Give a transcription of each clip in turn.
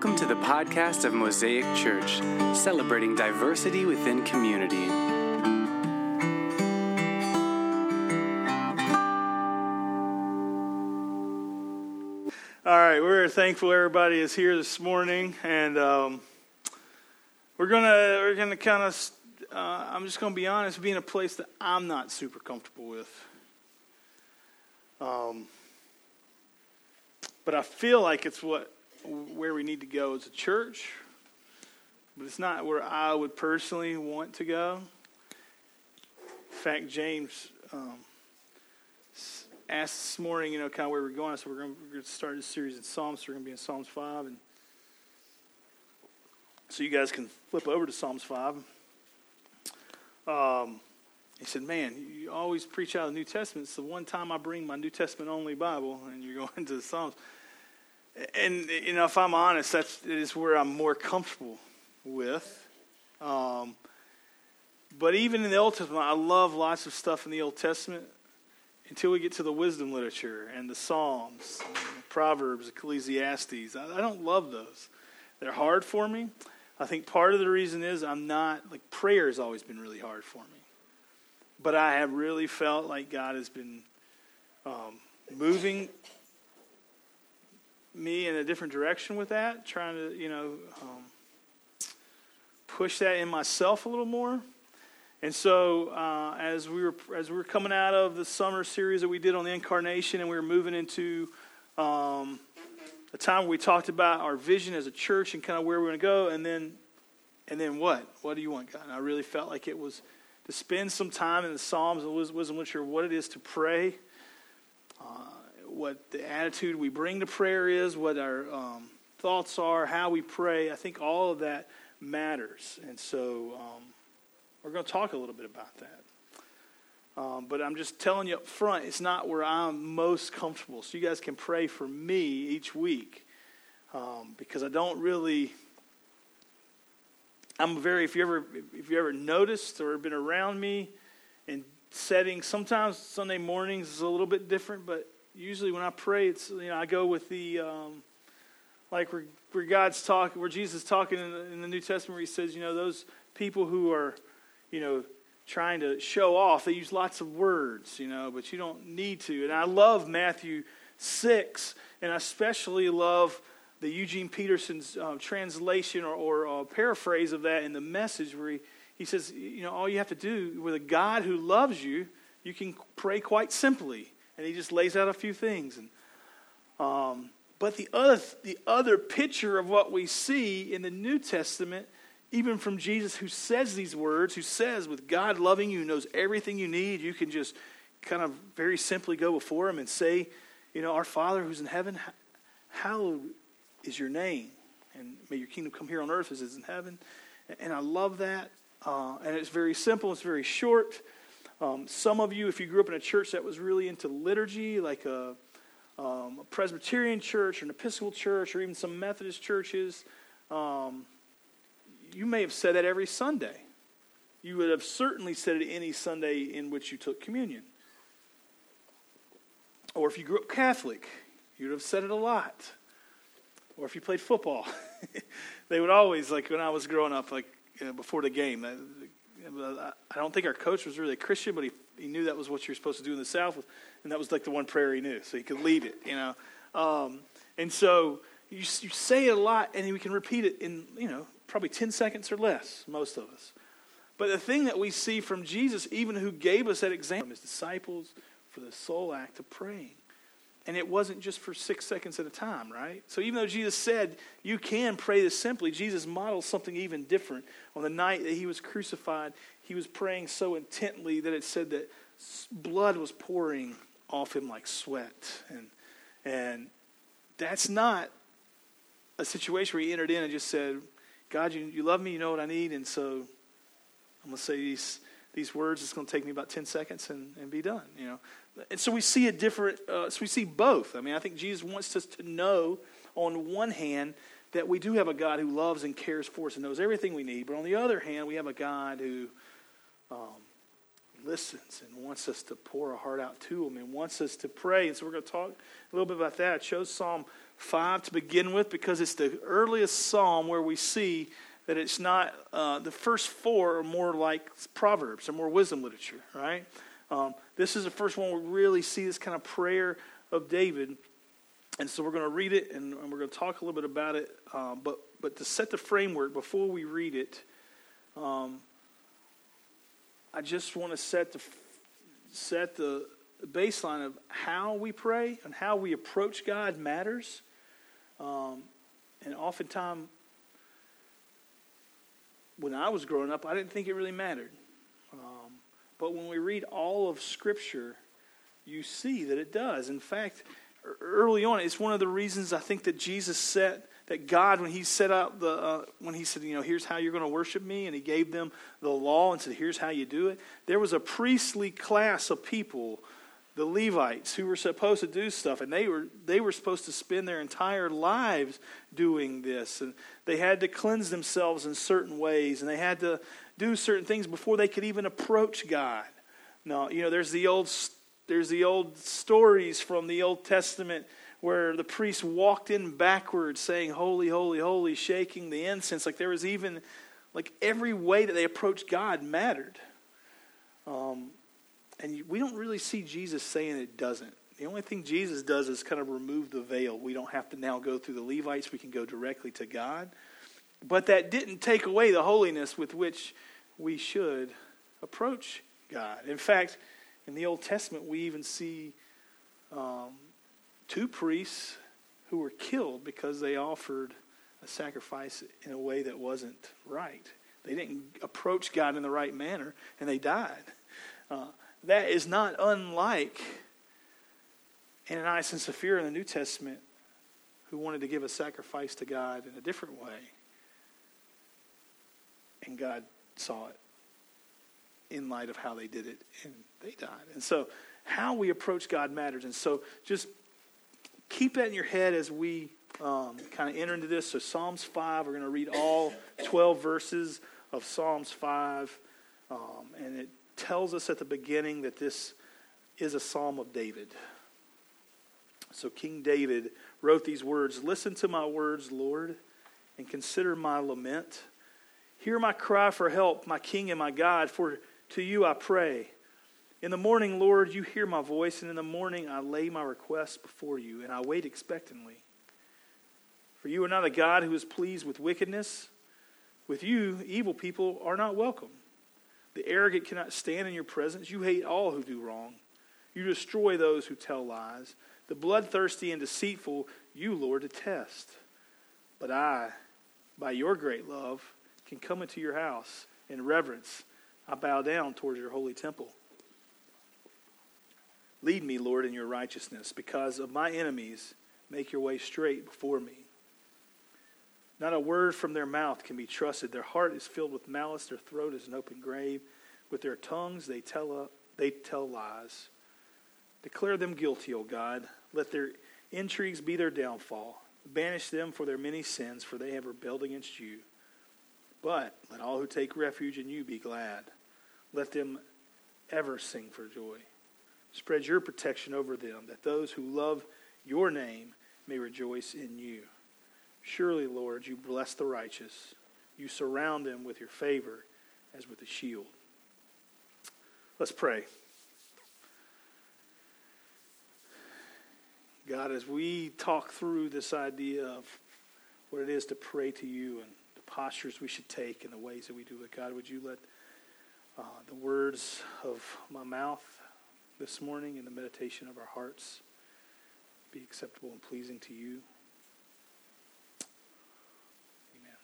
Welcome to the podcast of Mosaic Church, celebrating diversity within community. All right, we're thankful everybody is here this morning, and we're gonna kind of. I'm just gonna be honest, be in a place that I'm not super comfortable with. But I feel like it's where we need to go as a church, but it's not where I would personally want to go. In fact, James asked this morning, kind of where we're going. So we're going to start this series in Psalms. So we're going to be in Psalms 5, and so you guys can flip over to Psalms 5. He said, "Man, you always preach out of the New Testament. It's the one time I bring my New Testament only Bible, and you're going to the Psalms." And if I'm honest, that is where I'm more comfortable with. But even in the Old Testament, I love lots of stuff in the Old Testament until we get to the wisdom literature and the Psalms, Proverbs, Ecclesiastes. I don't love those. They're hard for me. I think part of the reason is prayer has always been really hard for me. But I have really felt like God has been moving me in a different direction with that, trying to, push that in myself a little more. And so as we were coming out of the summer series that we did on the Incarnation, and we were moving into a time where we talked about our vision as a church and kind of where we're going to go, and then what? What do you want, God? And I really felt like it was to spend some time in the Psalms and wisdom literature, what it is to pray, what the attitude we bring to prayer is, what our thoughts are, how we pray. I think all of that matters. And so we're going to talk a little bit about that. But I'm just telling you up front, it's not where I'm most comfortable. So you guys can pray for me each week. Because I don't really... if you ever noticed or been around me in settings, sometimes Sunday mornings is a little bit different, but usually when I pray, it's I go with the where God's talking, where Jesus is talking in the New Testament, where He says, those people who are, trying to show off, they use lots of words, but you don't need to. And I love Matthew 6, and I especially love the Eugene Peterson's translation or paraphrase of that in the Message, where he says, all you have to do with a God who loves you, you can pray quite simply. And he just lays out a few things. And but the other picture of what we see in the New Testament, even from Jesus, who says these words, who says, with God loving you, knows everything you need, you can just kind of very simply go before Him and say, our Father who's in heaven, hallowed is your name, and may your kingdom come here on earth as it is in heaven. And I love that. And it's very simple. It's very short. Some of you, if you grew up in a church that was really into liturgy, like a Presbyterian church or an Episcopal church or even some Methodist churches, you may have said that every Sunday. You would have certainly said it any Sunday in which you took communion. Or if you grew up Catholic, you would have said it a lot. Or if you played football, they would always, when I was growing up, before the game, I don't think our coach was really a Christian, but he knew that was what you're supposed to do in the South, and that was the one prayer he knew, so he could lead it, And so you say it a lot, and we can repeat it in, probably 10 seconds or less, most of us. But the thing that we see from Jesus, even who gave us that example, his disciples, for the sole act of praying. And it wasn't just for 6 seconds at a time, right? So even though Jesus said you can pray this simply, Jesus modeled something even different. On the night that He was crucified, He was praying so intently that it said that blood was pouring off Him like sweat. And that's not a situation where He entered in and just said, God, you love me, you know what I need, and so I'm going to say these words. It's going to take me about 10 seconds and be done, And so we see we see both. I think Jesus wants us to know, on one hand, that we do have a God who loves and cares for us and knows everything we need. But on the other hand, we have a God who listens and wants us to pour our heart out to him and wants us to pray. And so we're going to talk a little bit about that. I chose Psalm 5 to begin with because it's the earliest psalm where we see that it's not, the first four are more like Proverbs, or more wisdom literature, right? This is the first one where we really see this kind of prayer of David. And so we're going to read it and we're going to talk a little bit about it. But to set the framework before we read it, I just want to set the baseline of how we pray and how we approach God matters. And oftentimes, when I was growing up, I didn't think it really mattered. But when we read all of Scripture, you see that it does. In fact, early on, it's one of the reasons I think that Jesus said that God, when he set out when he said, here's how you're going to worship me, and he gave them the law and said, here's how you do it. There was a priestly class of people, the Levites, who were supposed to do stuff, and they were supposed to spend their entire lives doing this, and they had to cleanse themselves in certain ways, and they had to do certain things before they could even approach God. Now, there's the old stories from the Old Testament where the priest walked in backwards saying, "Holy, holy, holy," shaking the incense. Like there was even, every way that they approached God mattered. And we don't really see Jesus saying it doesn't. The only thing Jesus does is kind of remove the veil. We don't have to now go through the Levites. We can go directly to God. But that didn't take away the holiness with which we should approach God. In fact, in the Old Testament, we even see 2 priests who were killed because they offered a sacrifice in a way that wasn't right. They didn't approach God in the right manner, and they died. That is not unlike Ananias and Sapphira in the New Testament, who wanted to give a sacrifice to God in a different way. And God saw it in light of how they did it, and they died. And so how we approach God matters. And so just keep that in your head as we kind of enter into this. So Psalms 5, we're going to read all 12 verses of Psalms 5. And it tells us at the beginning that this is a psalm of David. So King David wrote these words, "Listen to my words, Lord, and consider my lament. Hear my cry for help, my King and my God, for to you I pray. In the morning, Lord, you hear my voice, and in the morning I lay my requests before you, and I wait expectantly. For you are not a God who is pleased with wickedness. With you, evil people are not welcome. The arrogant cannot stand in your presence. You hate all who do wrong. You destroy those who tell lies. The bloodthirsty and deceitful, you, Lord, detest. But I, by your great love, can come into your house in reverence. I bow down towards your holy temple. Lead me, Lord, in your righteousness. Because of my enemies, make your way straight before me. Not a word from their mouth can be trusted. Their heart is filled with malice. Their throat is an open grave. With their tongues they tell lies. Declare them guilty, O God. Let their intrigues be their downfall. Banish them for their many sins, for they have rebelled against you. But let all who take refuge in you be glad. Let them ever sing for joy. Spread your protection over them, that those who love your name may rejoice in you. Surely, Lord, you bless the righteous. You surround them with your favor as with a shield." Let's pray. God, as we talk through this idea of what it is to pray to you and the postures we should take and the ways that we do it, God, would you let the words of my mouth this morning and the meditation of our hearts be acceptable and pleasing to you. Amen.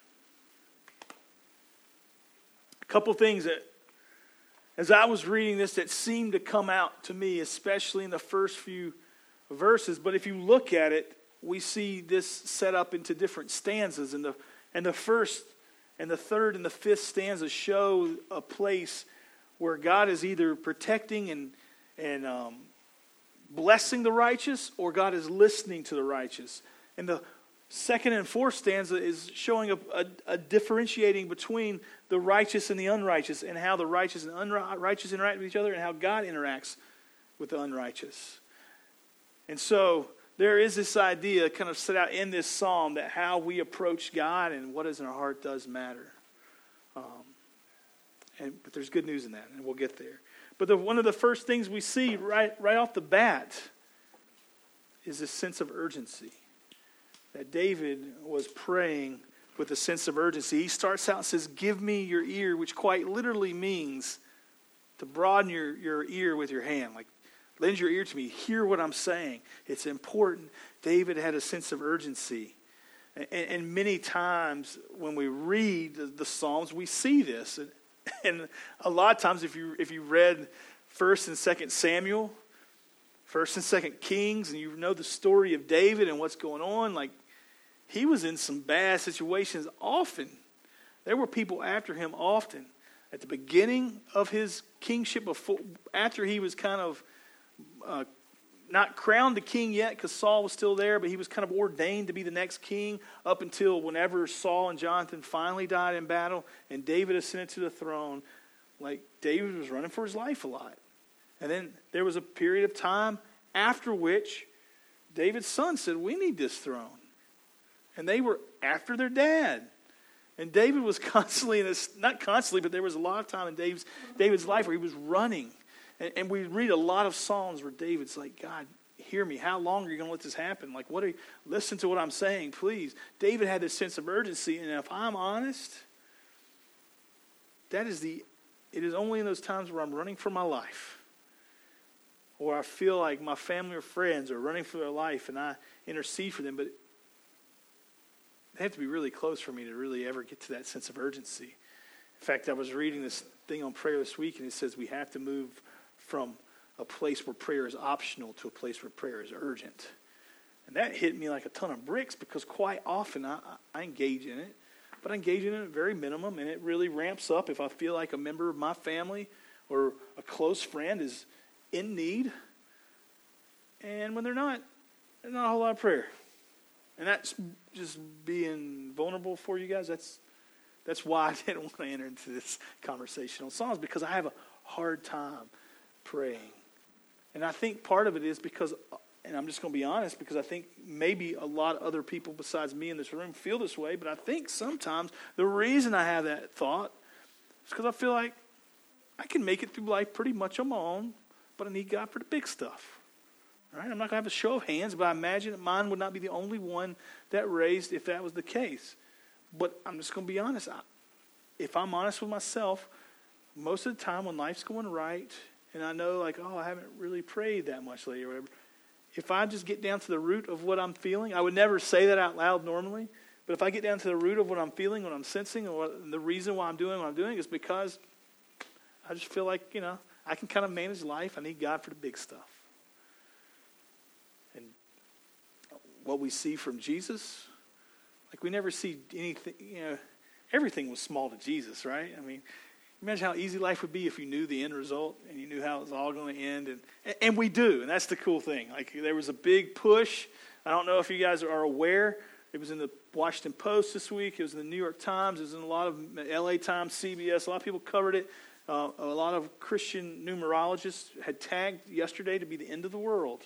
A couple things that, as I was reading this, that seemed to come out to me, especially in the first few verses. But if you look at it, we see this set up into different stanzas. And the first and the third and the fifth stanza show a place where God is either protecting and blessing the righteous, or God is listening to the righteous. And second and fourth stanza is showing a differentiating between the righteous and the unrighteous, and how the righteous and unrighteous interact with each other, and how God interacts with the unrighteous. And so there is this idea kind of set out in this psalm that how we approach God and what is in our heart does matter. But there's good news in that, and we'll get there. But one of the first things we see right off the bat is this sense of urgency. That David was praying with a sense of urgency. He starts out and says, "Give me your ear," which quite literally means to broaden your ear with your hand. Like, lend your ear to me. Hear what I'm saying. It's important. David had a sense of urgency. And many times when we read the Psalms, we see this. And a lot of times if you read 1st and 2nd Samuel, 1st and 2nd Kings, and you know the story of David and what's going on, like, he was in some bad situations often. There were people after him often. At the beginning of his kingship, after he was kind of not crowned the king yet because Saul was still there, but he was kind of ordained to be the next king up until whenever Saul and Jonathan finally died in battle and David ascended to the throne. Like, David was running for his life a lot. And then there was a period of time after which David's son said, "We need this throne." And they were after their dad. And David was constantly in this, not constantly, but there was a lot of time in David's life where he was running. And we read a lot of Psalms where David's like, "God, hear me. How long are you going to let this happen? Like, listen to what I'm saying, please." David had this sense of urgency. And if I'm honest, it is only in those times where I'm running for my life, or I feel like my family or friends are running for their life and I intercede for them, but they have to be really close for me to really ever get to that sense of urgency. In fact, I was reading this thing on prayer this week, and it says we have to move from a place where prayer is optional to a place where prayer is urgent. And that hit me like a ton of bricks, because quite often I engage in it, but I engage in it at very minimum, and it really ramps up if I feel like a member of my family or a close friend is in need. And when they're not a whole lot of prayer. And that's just being vulnerable for you guys. That's why I didn't want to enter into this conversation on Psalms, because I have a hard time praying. And I think part of it is because, and I'm just going to be honest, because I think maybe a lot of other people besides me in this room feel this way, but I think sometimes the reason I have that thought is because I feel like I can make it through life pretty much on my own, but I need God for the big stuff. All right? I'm not going to have a show of hands, but I imagine that mine would not be the only one that raised if that was the case. But I'm just going to be honest. If I'm honest with myself, most of the time when life's going right, and I know like, I haven't really prayed that much lately or whatever, if I just get down to the root of what I'm feeling, I would never say that out loud normally, but if I get down to the root of what I'm feeling, what I'm sensing, and the reason why I'm doing what I'm doing is because I just feel like, I can kind of manage life. I need God for the big stuff. And what we see from Jesus, like we never see anything, everything was small to Jesus, right? I mean, imagine how easy life would be if you knew the end result and you knew how it was all going to end. And we do, and that's the cool thing. Like, there was a big push. I don't know if you guys are aware. It was in the Washington Post this week. It was in the New York Times. It was in a lot of LA Times, CBS. A lot of people covered it. A lot of Christian numerologists had tagged yesterday to be the end of the world.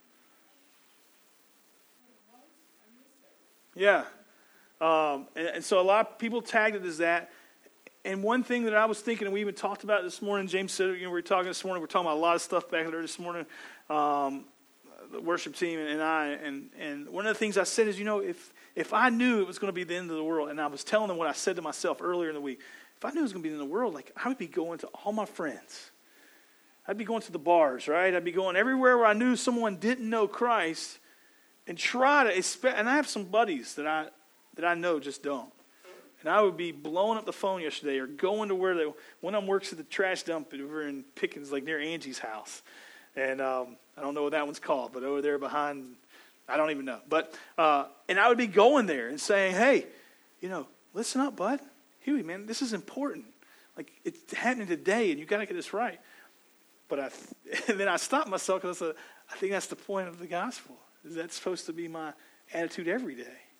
Yeah. And so a lot of people tagged it as that. And one thing that I was thinking, and we even talked about this morning, James said, we were talking this morning, we're talking about a lot of stuff back there this morning, the worship team and I, and one of the things I said is, if I knew it was going to be the end of the world, and I was telling them what I said to myself earlier in the week, if I knew it was going to be the end of the world, like, I would be going to all my friends. I'd be going to the bars, right? I'd be going everywhere where I knew someone didn't know Christ, and try to, and I have some buddies that I know just don't. And I would be blowing up the phone yesterday or going to where one of them works at the trash dump over in Pickens, like near Angie's house. And I don't know what that one's called, but over there behind, I don't even know. But, and I would be going there and saying, hey, listen up, bud. Huey, man, this is important. Like, it's happening today, and you got to get this right. But and then I stopped myself because I think that's the point of the gospel. Is that supposed to be my attitude every day?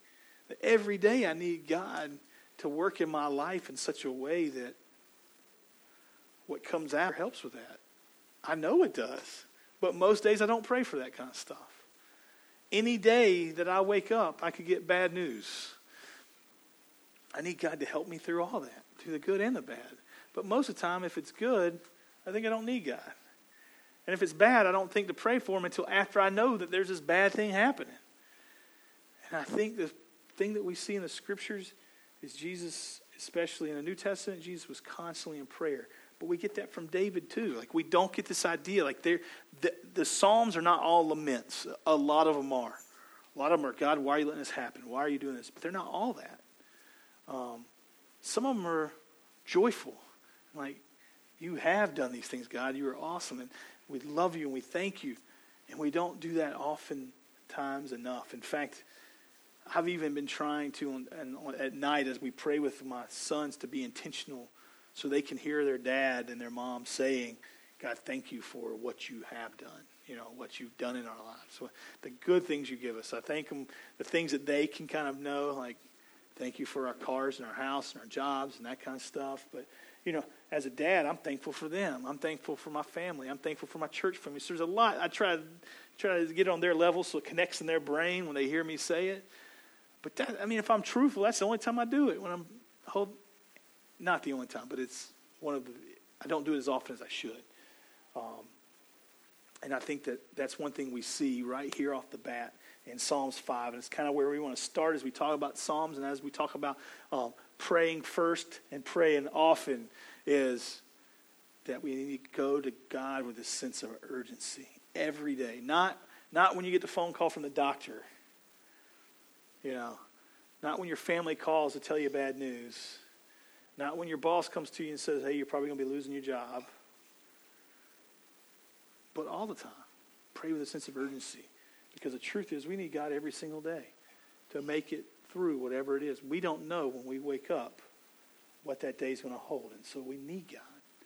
That every day I need God to work in my life in such a way that what comes out helps with that. I know it does. But most days I don't pray for that kind of stuff. Any day that I wake up, I could get bad news. I need God to help me through all that, through the good and the bad. But most of the time, if it's good, I think I don't need God. And if it's bad, I don't think to pray for him until after I know that there's this bad thing happening. And I think the thing that we see in the scriptures is Jesus, especially in the New Testament, Jesus was constantly in prayer. But we get that from David too. Like, we don't get this idea. Like, the Psalms are not all laments. A lot of them are. A lot of them are, God, why are you letting this happen? Why are you doing this? But they're not all that. Some of them are joyful. Like, you have done these things, God. You are awesome. And we love you and we thank you. And we don't do that oftentimes enough. In fact, I've even been trying to, at night as we pray with my sons, to be intentional so they can hear their dad and their mom saying, God, thank you for what you have done, what you've done in our lives. So the good things you give us. I thank them, the things that they can kind of know, like, thank you for our cars and our house and our jobs and that kind of stuff. But, as a dad, I'm thankful for them. I'm thankful for my family. I'm thankful for my church family. So there's a lot. I try to get on their level so it connects in their brain when they hear me say it. But if I'm truthful, that's the only time I do it. When I'm not the only time, but it's I don't do it as often as I should. And I think that's one thing we see right here off the bat in Psalms 5. And it's kind of where we want to start as we talk about Psalms and as we talk about praying first and praying often, is that we need to go to God with a sense of urgency every day. Not when you get the phone call from the doctor. Not when your family calls to tell you bad news. Not when your boss comes to you and says, hey, you're probably going to be losing your job. But all the time. Pray with a sense of urgency. Because the truth is, we need God every single day to make it through whatever it is. We don't know when we wake up what that day is going to hold. And so we need God.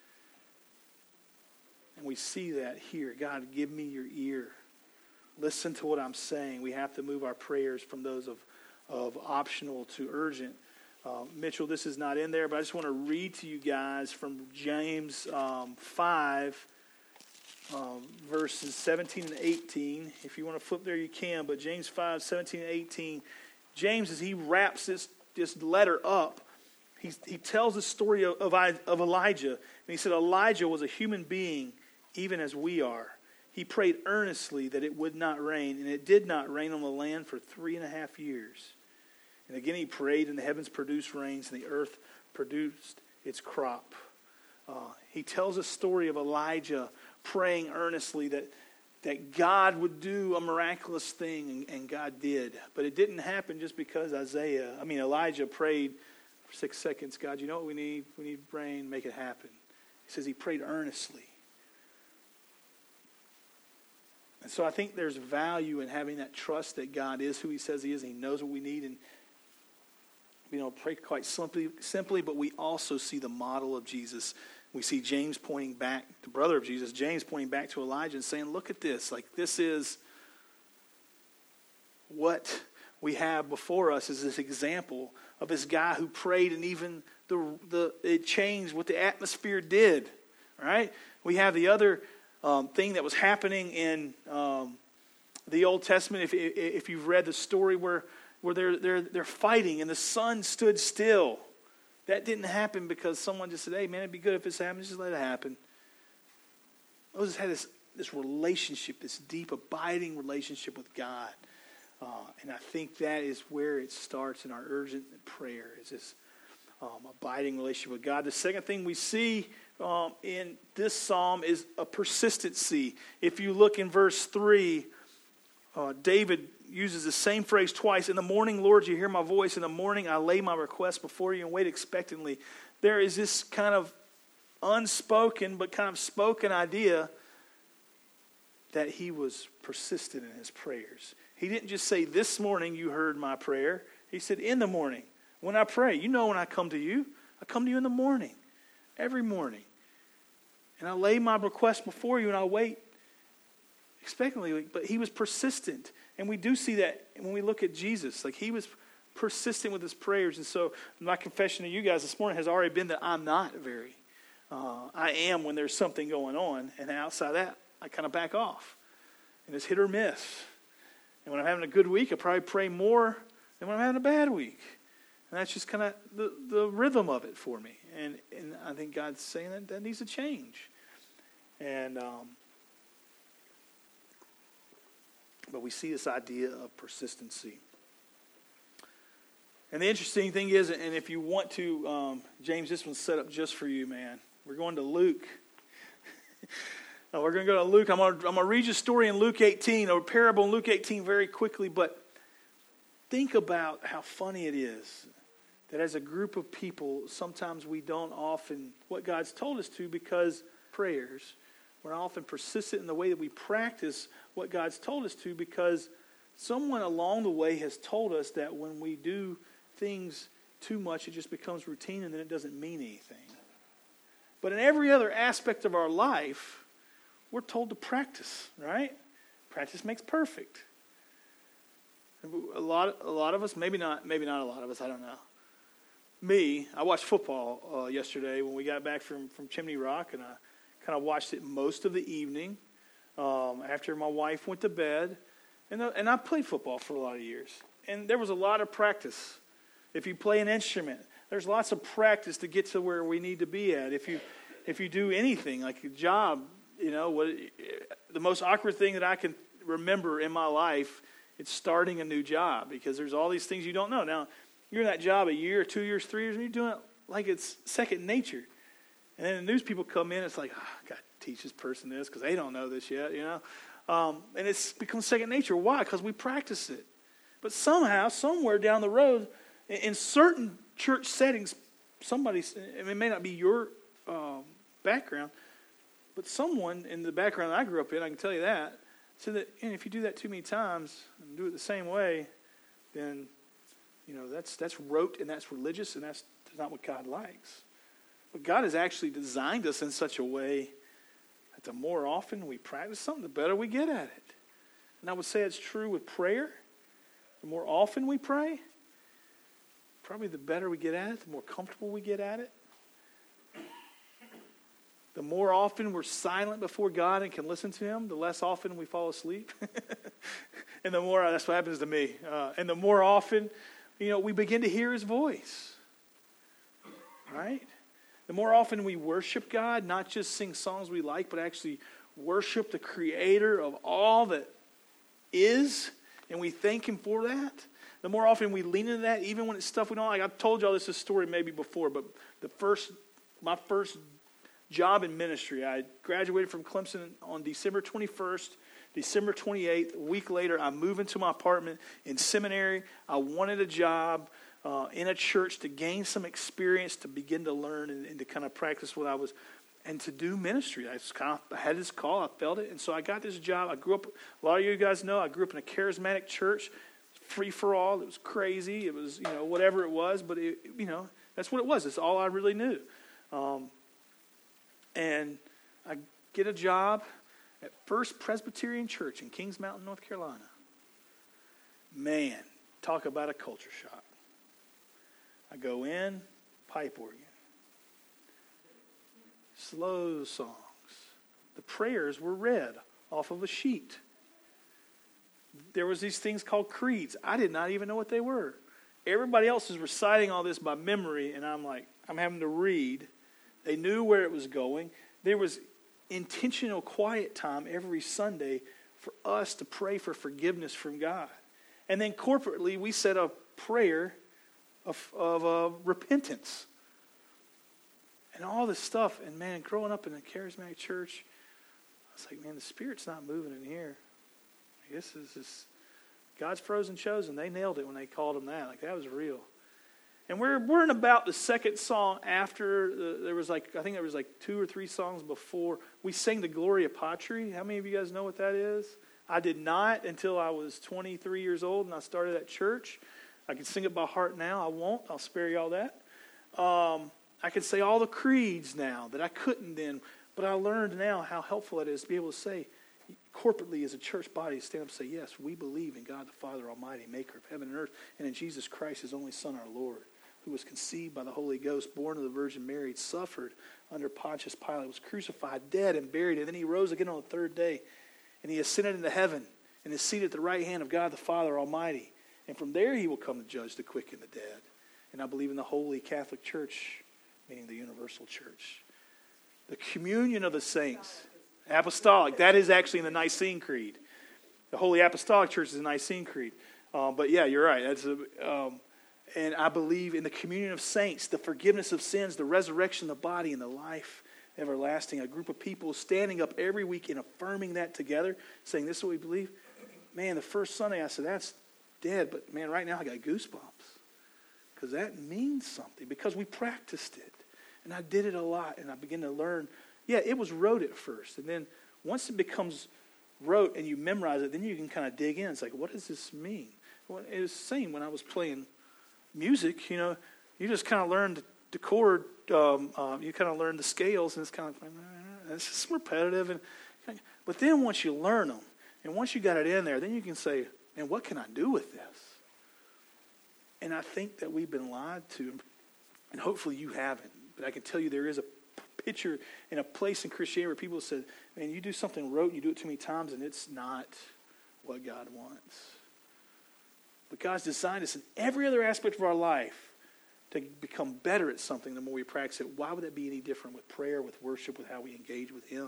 And we see that here. God, give me your ear. Listen to what I'm saying. We have to move our prayers from those of optional to urgent. Mitchell, this is not in there, but I just want to read to you guys from James 5, verses 17 and 18. If you want to flip there, you can. But James 5, 17 and 18, James, as he wraps this letter up, he tells the story of Elijah. And he said, Elijah was a human being, even as we are. He prayed earnestly that it would not rain, and it did not rain on the land for 3.5 years. And again he prayed, and the heavens produced rains, and the earth produced its crop. He tells a story of Elijah praying earnestly that God would do a miraculous thing, and God did. But it didn't happen just because Elijah prayed for 6 seconds. God, you know what we need? We need rain. Make it happen. He says he prayed earnestly. And so I think there's value in having that trust that God is who he says he is, and he knows what we need. And we don't pray quite simply, but we also see the model of Jesus. We see James pointing back, the brother of Jesus, James pointing back to Elijah and saying, look at this. Like, this is what we have before us, is this example of this guy who prayed, and even it changed what the atmosphere did. All right? We have the other thing that was happening in the Old Testament. If you've read the story where they're fighting and the sun stood still. That didn't happen because someone just said, hey, man, it'd be good if this happens. Just let it happen. Moses had this relationship, this deep, abiding relationship with God. And I think that is where it starts in our urgent prayer, is this abiding relationship with God. The second thing we see in this psalm is a persistency. If you look in verse 3, David uses the same phrase twice. In the morning, Lord, you hear my voice. In the morning, I lay my request before you and wait expectantly. There is this kind of unspoken but kind of spoken idea that he was persistent in his prayers. He didn't just say, this morning you heard my prayer. He said, in the morning, when I pray. You know when I come to you. I come to you in the morning, every morning. And I lay my request before you and I wait expectantly. But he was persistent. And we do see that when we look at Jesus. Like, he was persistent with his prayers. And so my confession to you guys this morning has already been that I'm not very. I am when there's something going on, and outside of that, I kind of back off. And it's hit or miss. And when I'm having a good week, I probably pray more than when I'm having a bad week. And that's just kind of the rhythm of it for me. And I think God's saying that needs to change. And but we see this idea of persistency. And the interesting thing is, and if you want to, James, this one's set up just for you, man. We're going to Luke. We're going to go to Luke. I'm going to read you a story in Luke 18, a parable in Luke 18 very quickly. But think about how funny it is that as a group of people, sometimes we don't often, what God's told us to, because prayers, we're often persistent in the way that we practice what God's told us to, because someone along the way has told us that when we do things too much, it just becomes routine and then it doesn't mean anything. But in every other aspect of our life, we're told to practice, right? Practice makes perfect. A lot of us, maybe not a lot of us, I don't know. Me, I watched football yesterday when we got back from Chimney Rock, and I kind of watched it most of the evening after my wife went to bed. And I played football for a lot of years. And there was a lot of practice. If you play an instrument, there's lots of practice to get to where we need to be at. If you do anything, like a job, the most awkward thing that I can remember in my life, it's starting a new job, because there's all these things you don't know. Now, you're in that job a year, 2 years, 3 years, and you're doing it like it's second nature. And then the news people come in, it's like, I got to teach this person this because they don't know this yet, And it's become second nature. Why? Because we practice it. But somehow, somewhere down the road, in certain church settings, it may not be your background, but someone in the background I grew up in, I can tell you that, said that if you do that too many times and do it the same way, then that's rote and that's religious and that's not what God likes. But God has actually designed us in such a way that the more often we practice something, the better we get at it. And I would say it's true with prayer. The more often we pray, probably the better we get at it, the more comfortable we get at it. The more often we're silent before God and can listen to Him, the less often we fall asleep. And the more, that's what happens to me. And the more often, we begin to hear His voice. Right? The more often we worship God, not just sing songs we like, but actually worship the Creator of all that is, and we thank Him for that. The more often we lean into that, even when it's stuff we don't like. I've told y'all this story maybe before, but my first job in ministry, I graduated from Clemson on December 21st. December 28th, a week later, I moved into my apartment in seminary. I wanted a job in a church to gain some experience, to begin to learn and to kind of practice what I was, and to do ministry. I had this call, I felt it, and so I got this job. I grew up, a lot of you guys know, I grew up in a charismatic church, free for all. It was crazy. It was, whatever it was, but that's what it was. It's all I really knew. And I get a job at First Presbyterian Church in Kings Mountain, North Carolina. Man, talk about a culture shock. I go in, pipe organ. Slow songs. The prayers were read off of a sheet. There was these things called creeds. I did not even know what they were. Everybody else is reciting all this by memory, and I'm having to read. They knew where it was going. There was intentional quiet time every Sunday for us to pray for forgiveness from God. And then corporately, we said a prayer of repentance. And all this stuff. And man, growing up in a charismatic church, I was like, man, the Spirit's not moving in here. This is just God's frozen chosen. They nailed it when they called him that. That was real. And we're in about the second song after. There was I think there was 2 or 3 songs before. We sang the Gloria Patri. How many of you guys know what that is? I did not until I was 23 years old and I started at church. I can sing it by heart now. I won't. I'll spare y'all that. I can say all the creeds now that I couldn't then. But I learned now how helpful it is to be able to say, corporately as a church body to stand up and say, yes, we believe in God the Father Almighty, maker of heaven and earth, and in Jesus Christ, his only Son, our Lord, who was conceived by the Holy Ghost, born of the Virgin Mary, suffered under Pontius Pilate, was crucified, dead, and buried, and then he rose again on the third day, and he ascended into heaven and is seated at the right hand of God the Father Almighty. And from there he will come to judge the quick and the dead. And I believe in the Holy Catholic Church, meaning the universal church. The communion of the saints. Apostolic. That is actually in the Nicene Creed. The Holy Apostolic Church is the Nicene Creed. But yeah, you're right. And I believe in the communion of saints, the forgiveness of sins, the resurrection of the body, and the life everlasting. A group of people standing up every week and affirming that together, saying, this is what we believe. Man, the first Sunday I said, that's dead. But man, right now I got goosebumps. Because that means something. Because we practiced it. And I did it a lot. And I began to learn. Yeah, it was rote at first. And then once it becomes rote and you memorize it, then you can kind of dig in. It's like, what does this mean? Well, it was the same when I was playing music. You know, you just kind of learn the chord. You kind of learn the scales. And it's kind of like, it's just repetitive. But then once you learn them, and once you got it in there, then you can say, and what can I do with this? And I think that we've been lied to, and hopefully you haven't. But I can tell you there is a picture in a place in Christianity where people said, man, you do something rote, and you do it too many times, and it's not what God wants. But God's designed us in every other aspect of our life to become better at something the more we practice it. Why would that be any different with prayer, with worship, with how we engage with Him?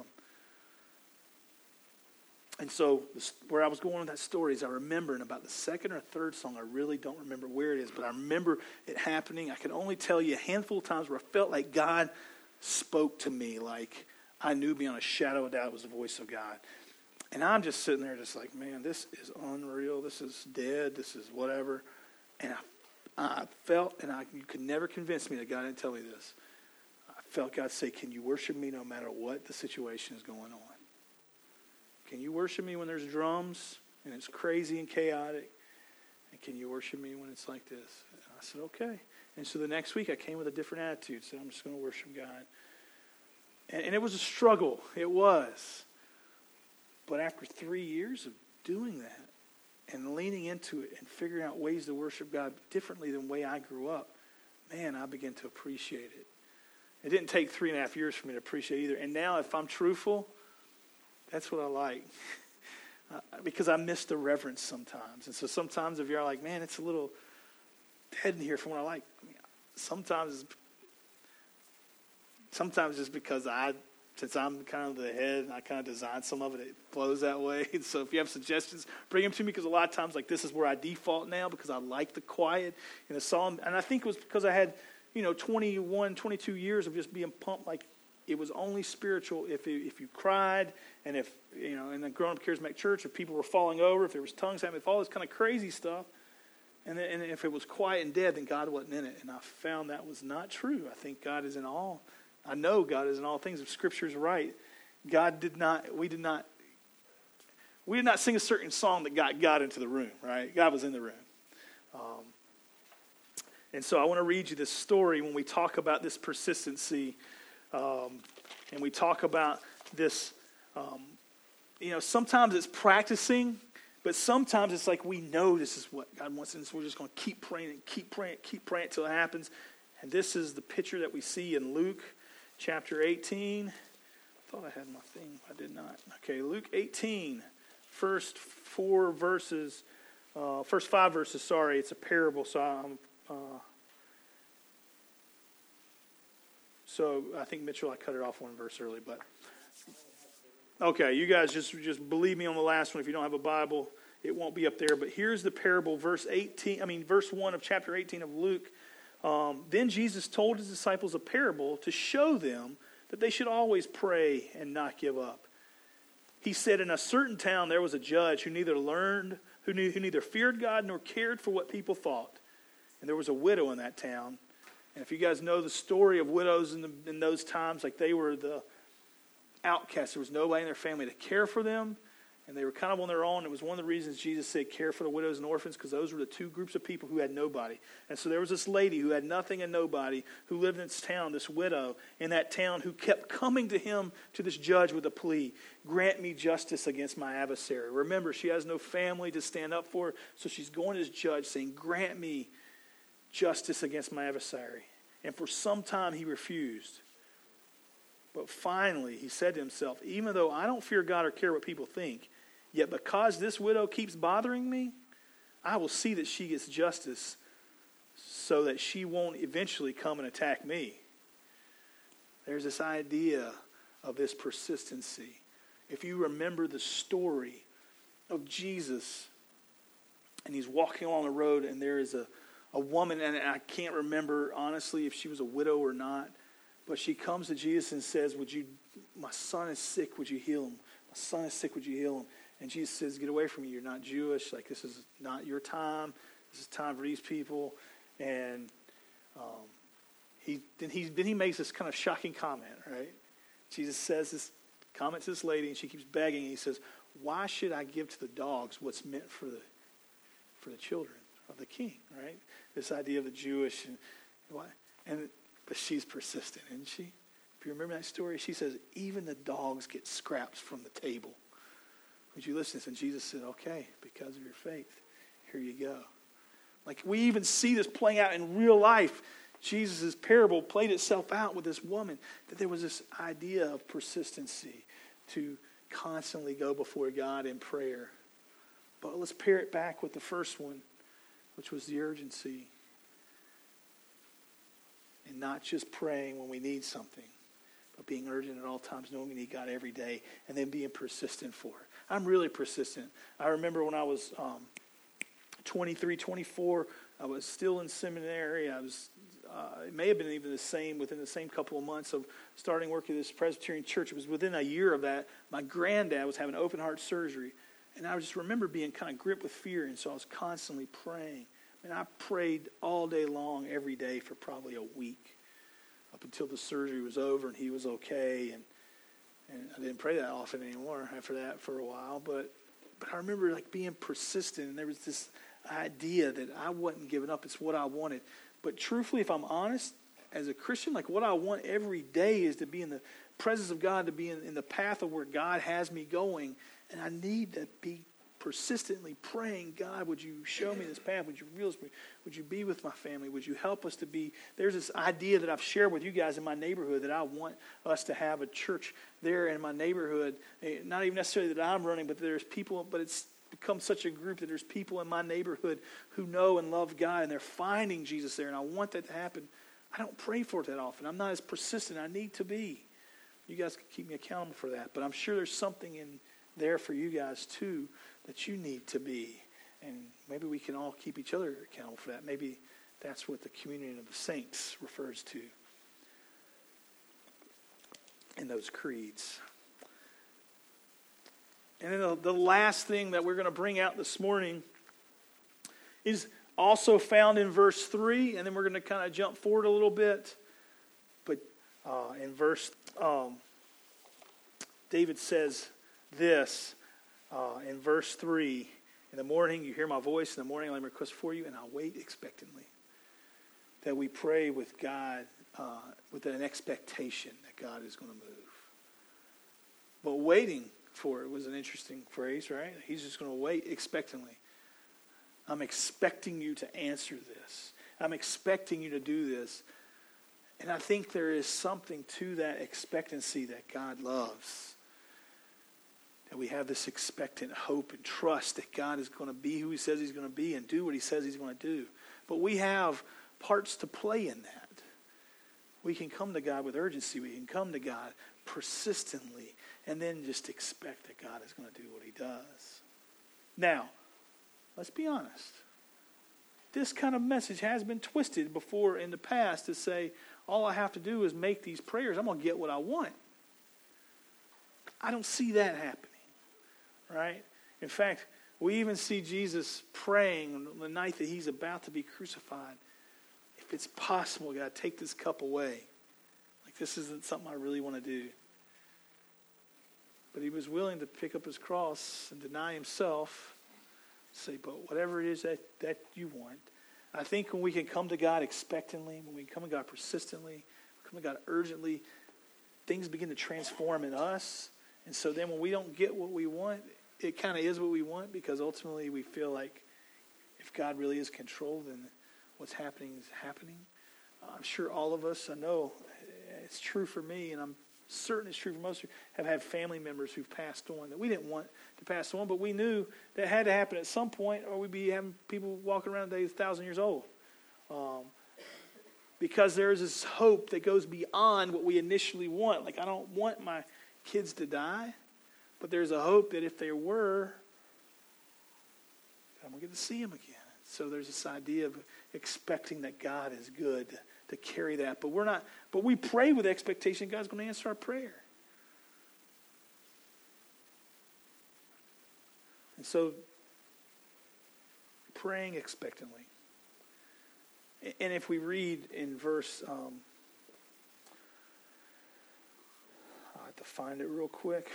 And so where I was going with that story is I remember in about the second or third song, I really don't remember where it is, but I remember it happening. I can only tell you a handful of times where I felt like God spoke to me, like I knew beyond a shadow of doubt it was the voice of God. And I'm just sitting there just like, man, this is unreal. This is dead. This is whatever. And I felt, and you could never convince me that God didn't tell me this. I felt God say, can you worship me no matter what the situation is going on? Can you worship me when there's drums and it's crazy and chaotic? And can you worship me when it's like this? And I said, okay. And so the next week I came with a different attitude. Said, I'm just going to worship God. And it was a struggle. It was. But after 3 years of doing that and leaning into it and figuring out ways to worship God differently than the way I grew up, man, I began to appreciate it. It didn't take 3.5 years for me to appreciate it either. And now, if I'm truthful, that's what I like. Because I miss the reverence sometimes. And so sometimes if you're like, man, it's a little dead in here from what I like. Sometimes it's because since I'm kind of the head and I kind of designed some of it, it flows that way. And so if you have suggestions, bring them to me, because a lot of times like this is where I default now because I like the quiet in a psalm. And I think it was because I had, 21, 22 years of just being pumped like it was only spiritual if you cried, and if, in the growing up charismatic church, if people were falling over, if there was tongues happening, if all this kind of crazy stuff, and if it was quiet and dead, then God wasn't in it. And I found that was not true. I think God is in all. I know God is in all things. If Scripture is right, we did not sing a certain song that got God into the room, right? God was in the room. And so I want to read you this story when we talk about this persistency. And we talk about this, sometimes it's practicing, but sometimes it's like we know this is what God wants, and so we're just going to keep praying and keep praying until it happens. And this is the picture that we see in Luke chapter 18. I thought I had my thing. I did not. Okay, Luke 18, first 5 verses, it's a parable, So I think, Mitchell, I cut it off one verse early, but okay, you guys just believe me on the last one. If you don't have a Bible, it won't be up there. But here's the parable, verse 1 of chapter 18 of Luke. Then Jesus told his disciples a parable to show them that they should always pray and not give up. He said, in a certain town there was a judge who neither feared God nor cared for what people thought. And there was a widow in that town. And if you guys know the story of widows in those times, like they were the outcasts. There was nobody in their family to care for them. And they were kind of on their own. It was one of the reasons Jesus said care for the widows and orphans, because those were the two groups of people who had nobody. And so there was this lady who had nothing and nobody who lived in this town, this widow in that town, who kept coming to him, to this judge, with a plea: grant me justice against my adversary. Remember, she has no family to stand up for her, so she's going to this judge saying, grant me justice against my adversary. And for some time he refused. But finally he said to himself, even though I don't fear God or care what people think, yet because this widow keeps bothering me, I will see that she gets justice so that she won't eventually come and attack me. There's this idea of this persistency. If you remember the story of Jesus, and he's walking along the road, and there is a woman, and I can't remember honestly if she was a widow or not, but she comes to Jesus and says, my son is sick, would you heal him? My son is sick, would you heal him? And Jesus says, get away from me, you're not Jewish, like this is not your time, this is time for these people. And then he makes this kind of shocking comment, right? Jesus says this comment to this lady, and she keeps begging, and he says, why should I give to the dogs what's meant for the children of the king, right? This idea of the Jewish, but she's persistent, isn't she? If you remember that story, she says, even the dogs get scraps from the table. Would you listen to this? And Jesus said, okay, because of your faith, here you go. Like, we even see this playing out in real life. Jesus' parable played itself out with this woman, that there was this idea of persistency to constantly go before God in prayer. But let's pair it back with the first one, which was the urgency. And not just praying when we need something, but being urgent at all times, knowing we need God every day, and then being persistent for it. I'm really persistent. I remember when I was 23, 24, I was still in seminary. It may have been even within the same couple of months of starting work at this Presbyterian church. It was within a year of that. My granddad was having open heart surgery. And I just remember being kind of gripped with fear, and so I was constantly praying. And I prayed all day long, every day, for probably a week, up until the surgery was over and he was okay. And I didn't pray that often anymore after that for a while. But I remember like being persistent, and there was this idea that I wasn't giving up. It's what I wanted. But truthfully, if I'm honest, as a Christian, like what I want every day is to be in the presence of God, to be in the path of where God has me going. And I need to be persistently praying, God, would you show me this path? Would you realize me? Would you be with my family? Would you help us to be? There's this idea that I've shared with you guys in my neighborhood that I want us to have a church there in my neighborhood. Not even necessarily that I'm running, but there's people, but it's become such a group that there's people in my neighborhood who know and love God, and they're finding Jesus there, and I want that to happen. I don't pray for it that often. I'm not as persistent. I need to be. You guys can keep me accountable for that, but I'm sure there's something in there for you guys too that you need to be, and maybe we can all keep each other accountable for that. Maybe that's what the communion of the saints refers to in those creeds. And then the last thing that we're going to bring out this morning is also found in verse 3, and then we're going to kind of jump forward a little bit. But in verse, David says this in verse 3, in the morning you hear my voice, in the morning I request for you, and I'll wait expectantly. That we pray with God, with an expectation that God is going to move. But waiting for it was an interesting phrase, right? He's just going to wait expectantly. I'm expecting you to answer this. I'm expecting you to do this. And I think there is something to that expectancy that God loves. That we have this expectant hope and trust that God is going to be who he says he's going to be and do what he says he's going to do. But we have parts to play in that. We can come to God with urgency. We can come to God persistently and then just expect that God is going to do what he does. Now, let's be honest. This kind of message has been twisted before in the past to say, all I have to do is make these prayers. I'm going to get what I want. I don't see that happening, right? In fact, we even see Jesus praying on the night that he's about to be crucified. If it's possible, God, take this cup away. Like, this isn't something I really want to do. But he was willing to pick up his cross and deny himself, say, but whatever it is that you want. I think when we can come to God expectantly, when we come to God persistently, come to God urgently, things begin to transform in us. And so then when we don't get what we want, it kind of is what we want, because ultimately we feel like if God really is controlled, then what's happening is happening. I'm sure all of us, I know it's true for me, and I'm certain it's true for most of you, have had family members who've passed on that we didn't want to pass on, but we knew that had to happen at some point, or we'd be having people walking around today 1,000 years old. Because there's this hope that goes beyond what we initially want. Like, I don't want my kids to die, but there's a hope that if they were, I'm going to get to see them again. So there's this idea of expecting that God is good to carry that. But we're not. But we pray with expectation God's going to answer our prayer. And so praying expectantly. And if we read in verse, I'll have to find it real quick.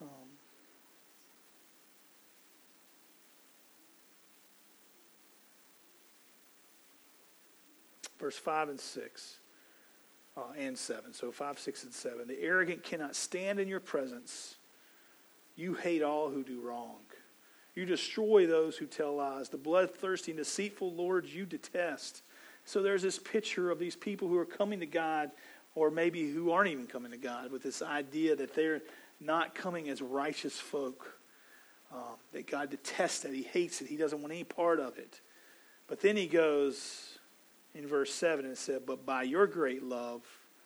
Verse 5 and 6 and 7. So 5, 6, and 7. The arrogant cannot stand in your presence. You hate all who do wrong. You destroy those who tell lies. The bloodthirsty and deceitful lords you detest. So there's this picture of these people who are coming to God, or maybe who aren't even coming to God, with this idea that they're not coming as righteous folk. That God detests it. He hates it. He doesn't want any part of it. But then he goes in verse 7 and said, but I, by your great love,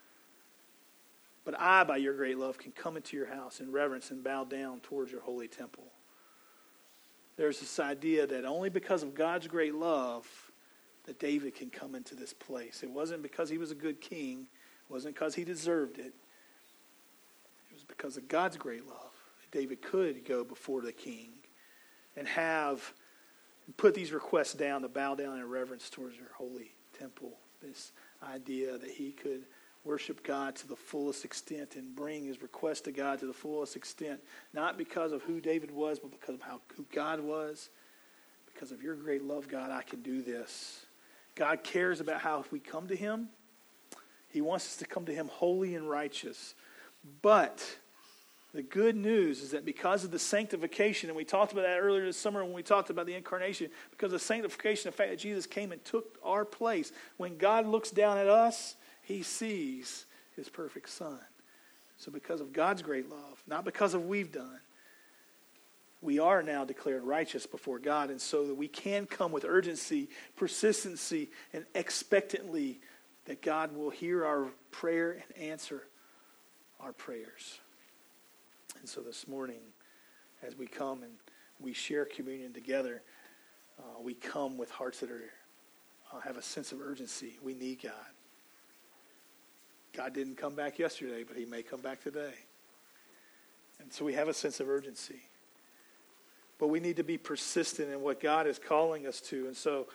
can come into your house in reverence and bow down towards your holy temple. There's this idea that only because of God's great love that David can come into this place. It wasn't because he was a good king. It wasn't because he deserved it. It was because of God's great love that David could go before the king and put these requests down, to bow down in reverence towards your holy temple. This idea that he could worship God to the fullest extent and bring his request to God to the fullest extent, not because of who David was, but because of who God was. Because of your great love, God, I can do this. God cares about how if we come to him, he wants us to come to him holy and righteous. But the good news is that because of the sanctification, and we talked about that earlier this summer when we talked about the incarnation, because of sanctification, the fact that Jesus came and took our place, when God looks down at us, he sees his perfect Son. So because of God's great love, not because of what we've done, we are now declared righteous before God, and so that we can come with urgency, persistency, and expectantly that God will hear our prayer and answer our prayers. And so this morning, as we come and we share communion together, we come with hearts that have a sense of urgency. We need God. God didn't come back yesterday, but he may come back today. And so we have a sense of urgency. But we need to be persistent in what God is calling us to. And so,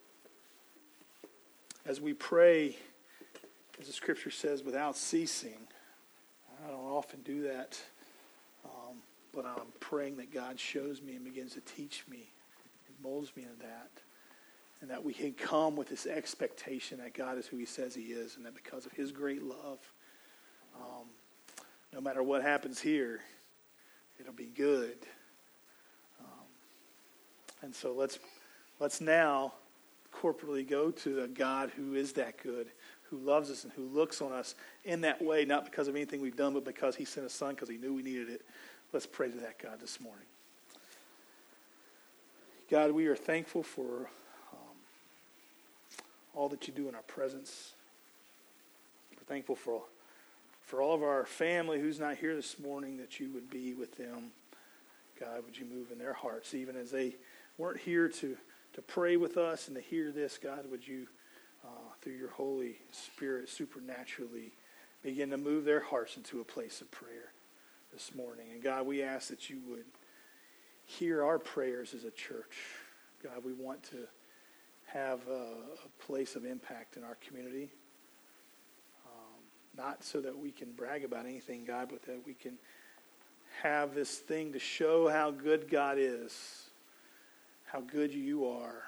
as we pray, as the scripture says, without ceasing, I don't often do that, but I'm praying that God shows me and begins to teach me and molds me into that. And that we can come with this expectation that God is who he says he is, and that because of his great love, no matter what happens here, it'll be good. And so let's now corporately go to a God who is that good, who loves us and who looks on us in that way, not because of anything we've done, but because he sent his Son, because he knew we needed it. Let's pray to that God this morning. God, we are thankful for all that you do in our presence. We're thankful for all of our family who's not here this morning, that you would be with them. God, would you move in their hearts, even as they weren't here to pray with us and to hear this. God, would you, through your Holy Spirit, supernaturally begin to move their hearts into a place of prayer this morning. And God, we ask that you would hear our prayers as a church. God, we want to have a place of impact in our community. Not so that we can brag about anything, God, but that we can have this thing to show how good God is, how good you are.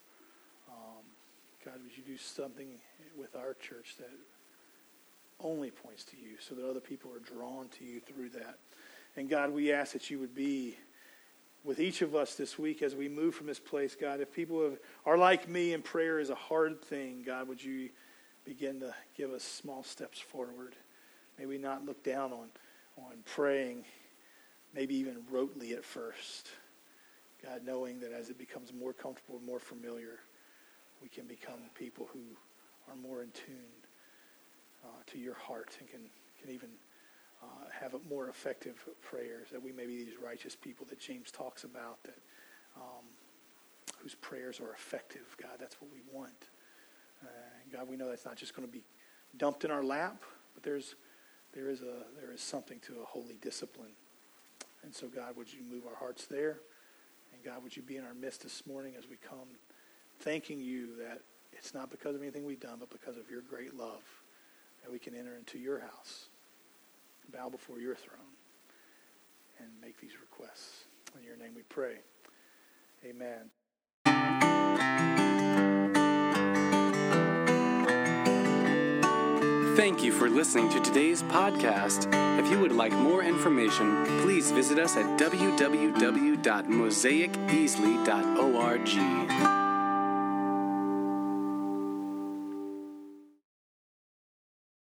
God, would you do something with our church that only points to you so that other people are drawn to you through that. And God, we ask that you would be with each of us this week as we move from this place. God, if people are like me and prayer is a hard thing, God, would you begin to give us small steps forward? May we not look down on praying, maybe even rotely at first. God, knowing that as it becomes more comfortable and more familiar, we can become people who are more in tune to your heart and can even have a more effective prayers, that we may be these righteous people that James talks about, that whose prayers are effective. God, that's what we want. God, we know that's not just going to be dumped in our lap, but there is something to a holy discipline. And so, God, would you move our hearts there? And God, would you be in our midst this morning as we come thanking you that it's not because of anything we've done, but because of your great love that we can enter into your house, bow before your throne, and make these requests. In your name we pray. Amen. Thank you for listening to today's podcast. If you would like more information, please visit us at www.mosaiceasley.org.